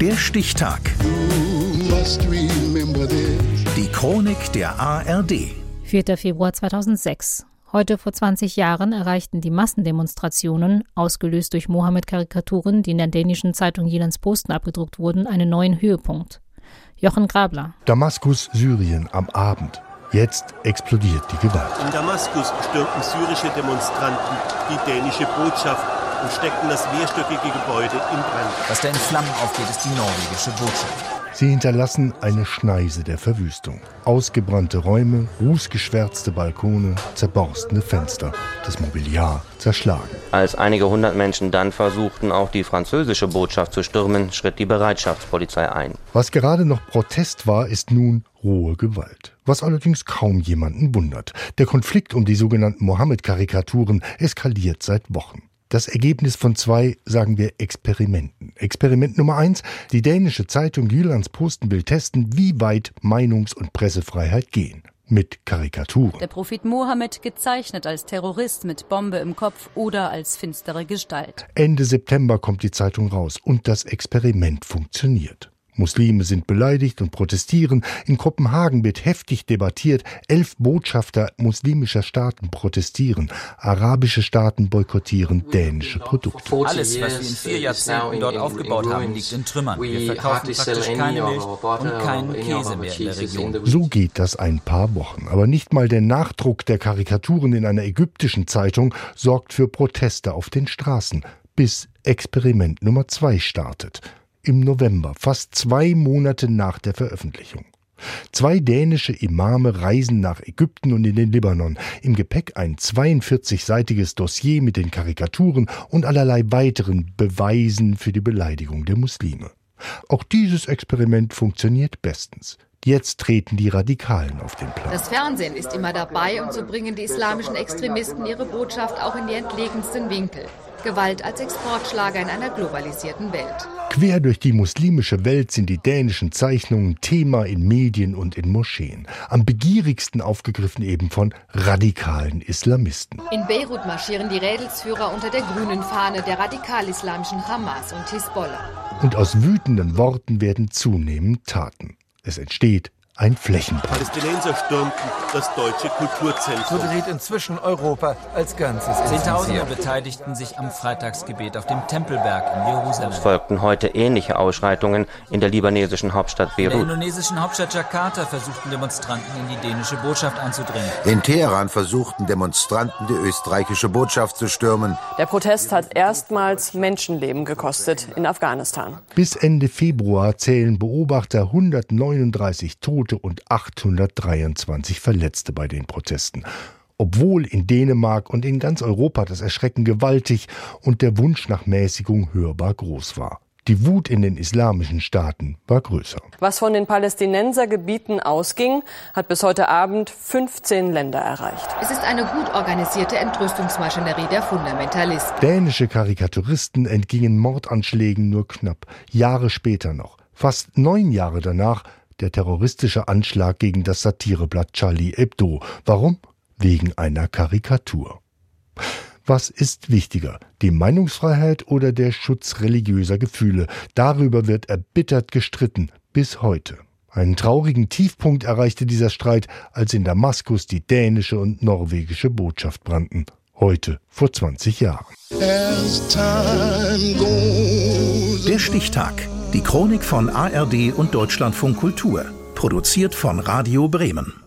Der Stichtag. Die Chronik der ARD. 4. Februar 2006. Heute vor 20 Jahren erreichten die Massendemonstrationen, ausgelöst durch Mohammed-Karikaturen, die in der dänischen Zeitung Jyllands-Posten abgedruckt wurden, einen neuen Höhepunkt. Jochen Grabler. Damaskus, Syrien am Abend. Jetzt explodiert die Gewalt. In Damaskus stürmten syrische Demonstranten die dänische Botschaft und steckten das mehrstöckige Gebäude in Brand. Was da in Flammen aufgeht, ist die norwegische Botschaft. Sie hinterlassen eine Schneise der Verwüstung. Ausgebrannte Räume, rußgeschwärzte Balkone, zerborstene Fenster, das Mobiliar zerschlagen. Als einige hundert Menschen dann versuchten, auch die französische Botschaft zu stürmen, schritt die Bereitschaftspolizei ein. Was gerade noch Protest war, ist nun rohe Gewalt. Was allerdings kaum jemanden wundert. Der Konflikt um die sogenannten Mohammed-Karikaturen eskaliert seit Wochen. Das Ergebnis von 2, sagen wir, Experimenten. Experiment Nummer 1, die dänische Zeitung Jyllands-Posten will testen, wie weit Meinungs- und Pressefreiheit gehen. Mit Karikaturen. Der Prophet Mohammed gezeichnet als Terrorist mit Bombe im Kopf oder als finstere Gestalt. Ende September kommt die Zeitung raus und das Experiment funktioniert. Muslime sind beleidigt und protestieren. In Kopenhagen wird heftig debattiert. 11 Botschafter muslimischer Staaten protestieren. Arabische Staaten boykottieren dänische Produkte. Alles, was wir in 4 Jahrzehnten dort aufgebaut haben, liegt in Trümmern. Wir verkaufen praktisch keine Milch und keinen Käse mehr in der Region. So geht das ein paar Wochen. Aber nicht mal der Nachdruck der Karikaturen in einer ägyptischen Zeitung sorgt für Proteste auf den Straßen, bis Experiment Nummer 2 startet. Im November, fast 2 Monate nach der Veröffentlichung. 2 dänische Imame reisen nach Ägypten und in den Libanon. Im Gepäck ein 42-seitiges Dossier mit den Karikaturen und allerlei weiteren Beweisen für die Beleidigung der Muslime. Auch dieses Experiment funktioniert bestens. Jetzt treten die Radikalen auf den Plan. Das Fernsehen ist immer dabei und so bringen die islamischen Extremisten ihre Botschaft auch in die entlegensten Winkel. Gewalt als Exportschlager in einer globalisierten Welt. Quer durch die muslimische Welt sind die dänischen Zeichnungen Thema in Medien und in Moscheen. Am begierigsten aufgegriffen eben von radikalen Islamisten. In Beirut marschieren die Rädelsführer unter der grünen Fahne der radikal-islamischen Hamas und Hisbollah. Und aus wütenden Worten werden zunehmend Taten. Es entsteht ein Flächenbrand. Palästinenser stürmten das deutsche Kulturzentrum. So dreht inzwischen Europa als Ganzes. Zehntausende beteiligten sich am Freitagsgebet auf dem Tempelberg in Jerusalem. Es folgten heute ähnliche Ausschreitungen in der libanesischen Hauptstadt Beirut. In der indonesischen Hauptstadt Jakarta versuchten Demonstranten in die dänische Botschaft einzudringen. In Teheran versuchten Demonstranten, die österreichische Botschaft zu stürmen. Der Protest hat erstmals Menschenleben gekostet in Afghanistan. Bis Ende Februar zählen Beobachter 139 Tote und 823 Verletzte bei den Protesten. Obwohl in Dänemark und in ganz Europa das Erschrecken gewaltig und der Wunsch nach Mäßigung hörbar groß war. Die Wut in den islamischen Staaten war größer. Was von den Palästinensergebieten ausging, hat bis heute Abend 15 Länder erreicht. Es ist eine gut organisierte Entrüstungsmaschinerie der Fundamentalisten. Dänische Karikaturisten entgingen Mordanschlägen nur knapp. Jahre später noch, fast 9 Jahre danach, der terroristische Anschlag gegen das Satireblatt Charlie Hebdo. Warum? Wegen einer Karikatur. Was ist wichtiger, die Meinungsfreiheit oder der Schutz religiöser Gefühle? Darüber wird erbittert gestritten, bis heute. Einen traurigen Tiefpunkt erreichte dieser Streit, als in Damaskus die dänische und norwegische Botschaft brannten. Heute vor 20 Jahren. Der Stichtag. Die Chronik von ARD und Deutschlandfunk Kultur. Produziert von Radio Bremen.